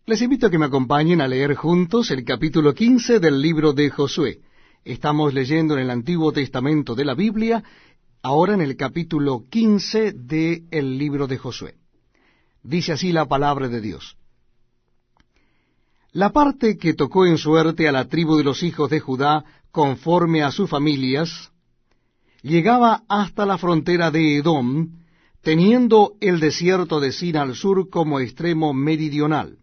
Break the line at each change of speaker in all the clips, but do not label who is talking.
Les invito a que me acompañen a leer juntos el capítulo 15 del libro de Josué. Estamos leyendo en el Antiguo Testamento de la Biblia, ahora en el capítulo 15 del libro de Josué. Dice así la palabra de Dios. La parte que tocó en suerte a la tribu de los hijos de Judá, conforme a sus familias, llegaba hasta la frontera de Edom, teniendo el desierto de Sin al sur como extremo meridional.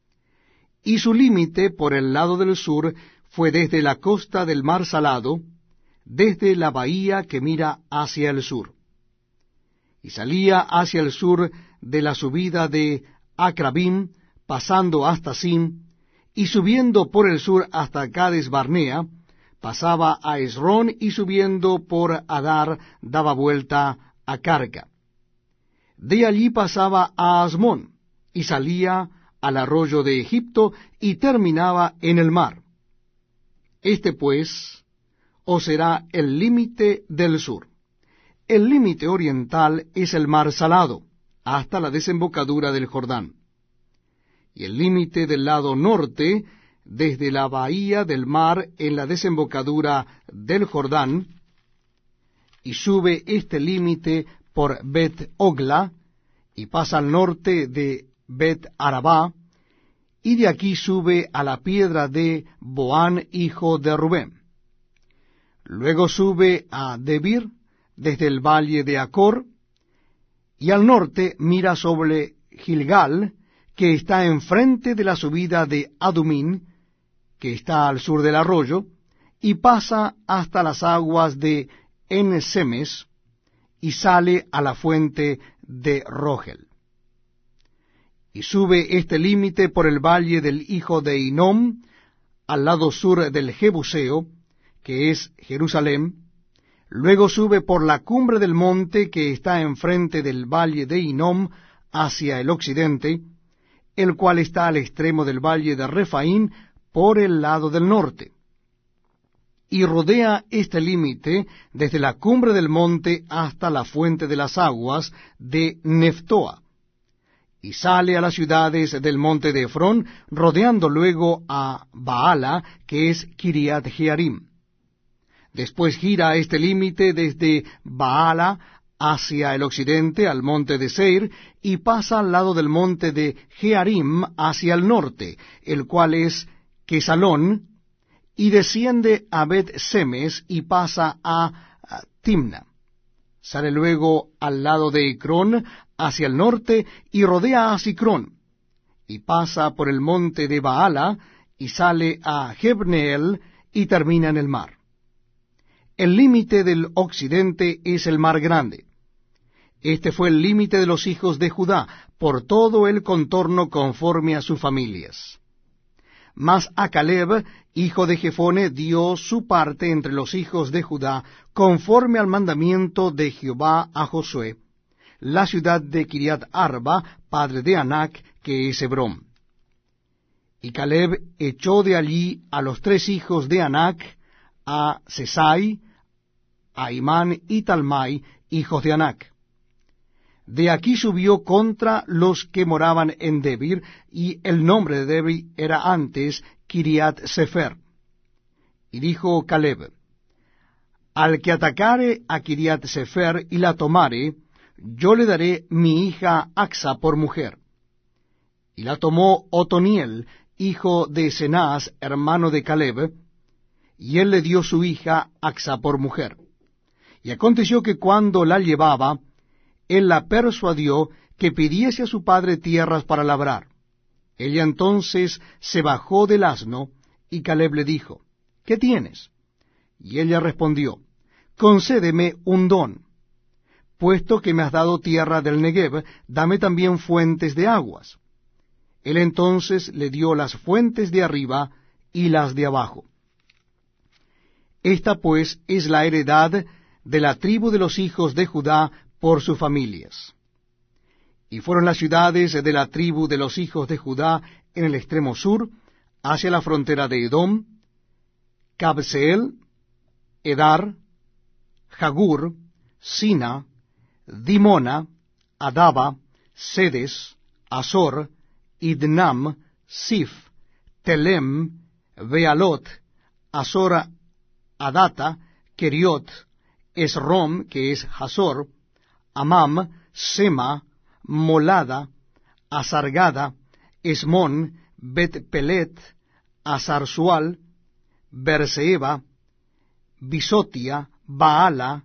Y su límite por el lado del sur fue desde la costa del mar Salado, desde la bahía que mira hacia el sur. Y salía hacia el sur de la subida de Acrabim, pasando hasta Sin, y subiendo por el sur hasta Cades Barnea, pasaba a Esrón, y subiendo por Adar daba vuelta a Carca. De allí pasaba a Asmón, y salía al arroyo de Egipto, y terminaba en el mar. Este pues os será el límite del sur. El límite oriental es el mar Salado, hasta la desembocadura del Jordán. Y el límite del lado norte, desde la bahía del mar en la desembocadura del Jordán, y sube este límite por Bet-Ogla, y pasa al norte de Bet-Arabá, y de aquí sube a la piedra de Boán, hijo de Rubén. Luego sube a Debir, desde el valle de Acor, y al norte mira sobre Gilgal, que está enfrente de la subida de Adumín, que está al sur del arroyo, y pasa hasta las aguas de En-Semes, y sale a la fuente de Rogel. Y sube este límite por el valle del hijo de Hinnom, al lado sur del Jebuseo, que es Jerusalén. Luego sube por la cumbre del monte que está enfrente del valle de Hinnom hacia el occidente, el cual está al extremo del valle de Refaín por el lado del norte. Y rodea este límite desde la cumbre del monte hasta la fuente de las aguas de Neftoa, y sale a las ciudades del monte de Efrón, rodeando luego a Baala, que es Kiriat Jearim. Después gira este límite desde Baala hacia el occidente al monte de Seir, y pasa al lado del monte de Jearim hacia el norte, el cual es Quesalón, y desciende a Bet-Semes y pasa a Timna. Sale luego al lado de Ecrón hacia el norte y rodea a Sicrón, y pasa por el monte de Baala y sale a Jebneel y termina en el mar. El límite del occidente es el mar Grande. Este fue el límite de los hijos de Judá, por todo el contorno conforme a sus familias. Mas a Caleb, hijo de Jefone, dio su parte entre los hijos de Judá, conforme al mandamiento de Jehová a Josué, la ciudad de Kiriat Arba, padre de Anac, que es Hebrón. Y Caleb echó de allí a los 3 hijos de Anac, a Sesai, a Imán y Talmai, hijos de Anac. De aquí subió contra los que moraban en Debir, y el nombre de Debir era antes Kiriat Sefer. Y dijo Caleb: al que atacare a Kiriat Sefer y la tomare, yo le daré mi hija Axa por mujer. Y la tomó Otoniel, hijo de Cenaz, hermano de Caleb, y él le dio su hija Axa por mujer. Y aconteció que cuando la llevaba, él la persuadió que pidiese a su padre tierras para labrar. Ella entonces se bajó del asno, y Caleb le dijo: ¿qué tienes? Y ella respondió: concédeme un don. Puesto que me has dado tierra del Negev, dame también fuentes de aguas. Él entonces le dio las fuentes de arriba y las de abajo. Esta pues es la heredad de la tribu de los hijos de Judá por sus familias. Y fueron las ciudades de la tribu de los hijos de Judá en el extremo sur, hacia la frontera de Edom: Cabseel, Edar, Jagur, Sina, Dimona, Adaba, Sedes, Azor, Idnam, Sif, Telem, Bealot, Azor Adata, Keriot, Esrom, que es Hazor, Amam, Sema, Molada, Asargada, Esmón, Bet-Pelet, Asarsual, Berseba, Bisotia, Baala,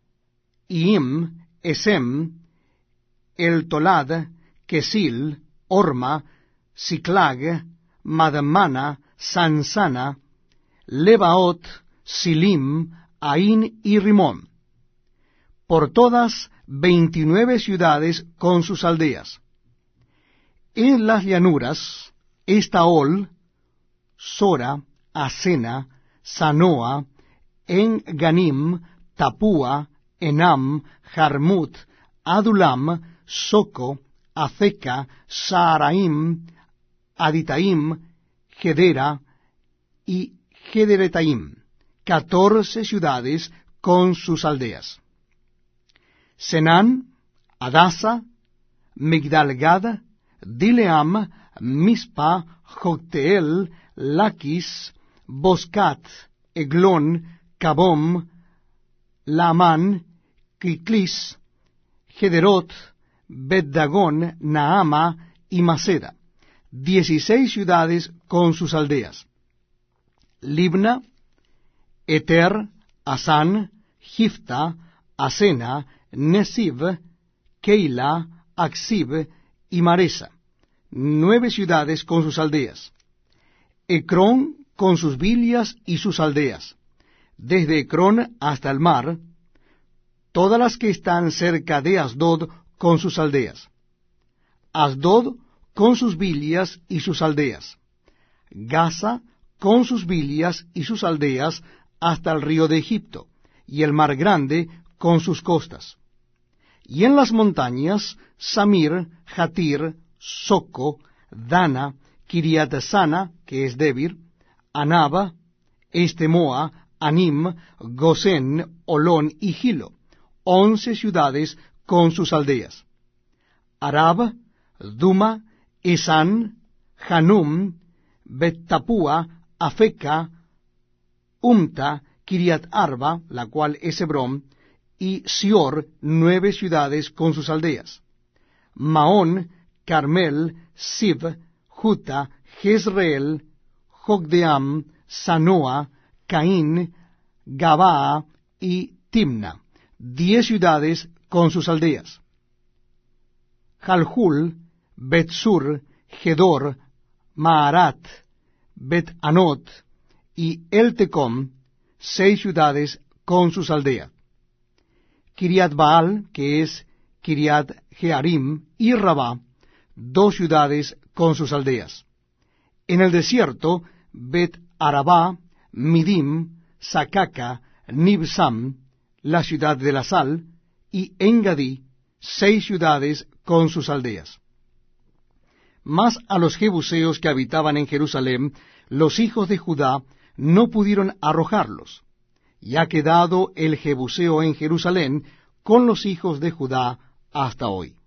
Iim, Esem, El Tolad, Kesil, Orma, Siclag, Madmana, Sansana, Lebaot, Silim, Ain y Rimón. Por todas 29 ciudades con sus aldeas. En las llanuras, Estaol, Sora, Asena, Sanoa, En Ganim, Tapúa, Enam, Jarmut, Adulam, Soco, Azeca, Saaraim, Aditaim, Gedera y Gederetaim, 14 ciudades con sus aldeas. Senán, Adasa, Migdalgad, Dileam, Mispa, Jocteel, Laquis, Boscat, Eglón, Cabom, Laamán, Kiklis, Gederot, Bet-Dagón, Naama y Maceda, 16 ciudades con sus aldeas. Libna, Eter, Asán, Gifta, Asena, Nesib, Keila, Aksib y Maresa, 9 ciudades con sus aldeas. Ecrón con sus villas y sus aldeas, desde Ecrón hasta el mar, todas las que están cerca de Asdod con sus aldeas. Asdod con sus villas y sus aldeas. Gaza con sus villas y sus aldeas hasta el río de Egipto, y el mar grande con sus costas. Y en las montañas, Samir, Jatir, Soco, Dana, Kiriat-Sana, que es Debir, Anaba, Estemoa, Anim, Gosén, Olón y Gilo, 11 ciudades con sus aldeas. Arab, Duma, Esán, Hanum, Bet-Tapúa, Afeca, Umta, Kiriat Arba, la cual es Hebrón, y Sior, 9 ciudades con sus aldeas. Maón, Carmel, Sib, Juta, Jezreel, Jogdeam, Sanoa, Caín, Gabaa y Timna, 10 ciudades con sus aldeas. Jalhul, Bet-Sur, Gedor, Maarat, Bet-Anot y Eltecom, 6 ciudades con sus aldeas. Kiriat Baal, que es Kiriat Jearim, y Rabá, 2 ciudades con sus aldeas. En el desierto, Bet-Arabá, Midim, Sacaca, Nibsam, la ciudad de la sal, y Engadí, 6 ciudades con sus aldeas. Mas a los jebuseos que habitaban en Jerusalén, los hijos de Judá no pudieron arrojarlos, y ha quedado el jebuseo en Jerusalén con los hijos de Judá hasta hoy.